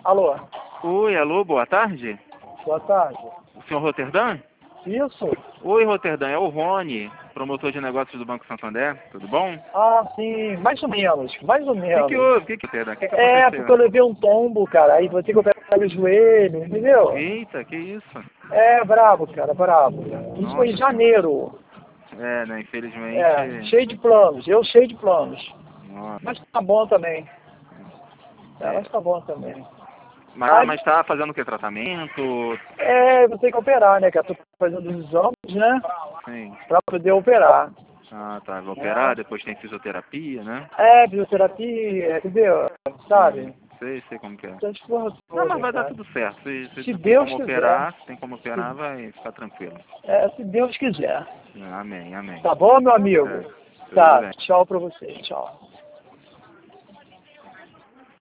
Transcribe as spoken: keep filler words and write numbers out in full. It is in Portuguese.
Alô? Oi, alô, boa tarde. Boa tarde. O senhor Roterdã? Isso? Oi, Roterdã, é o Rony, promotor de negócios do Banco Santander, tudo bom? Ah, sim, mais ou menos, mais ou O que menos. que houve? O que que, Roterdã? O que que É, aconteceu? porque eu levei um tombo, cara, aí vou ter que operar o joelho, entendeu? Eita, que isso? É, brabo, cara, brabo. Isso foi em Nossa, janeiro. é, né, infelizmente... É, cheio de planos, eu cheio de planos. Nossa, Mas tá bom também. É, é. mas tá bom também. Mas, Aí, mas tá fazendo o que? Tratamento? é, vou ter que operar, né, cara? Tô fazendo os exames, né? Sim. Pra poder operar. Ah, tá, vou operar, depois tem fisioterapia, né? É, fisioterapia, entendeu? Sabe? Sim, sei, sei como que é. Essas porra Não, mas toda, vai dar cara. tudo certo. Se, se, Se se tem Deus como quiser. operar, se tem como operar, vai ficar tranquilo. É, se Deus quiser. Amém, amém. Tá bom, meu amigo? É, tudo Tá, bem. tchau pra você. Tchau.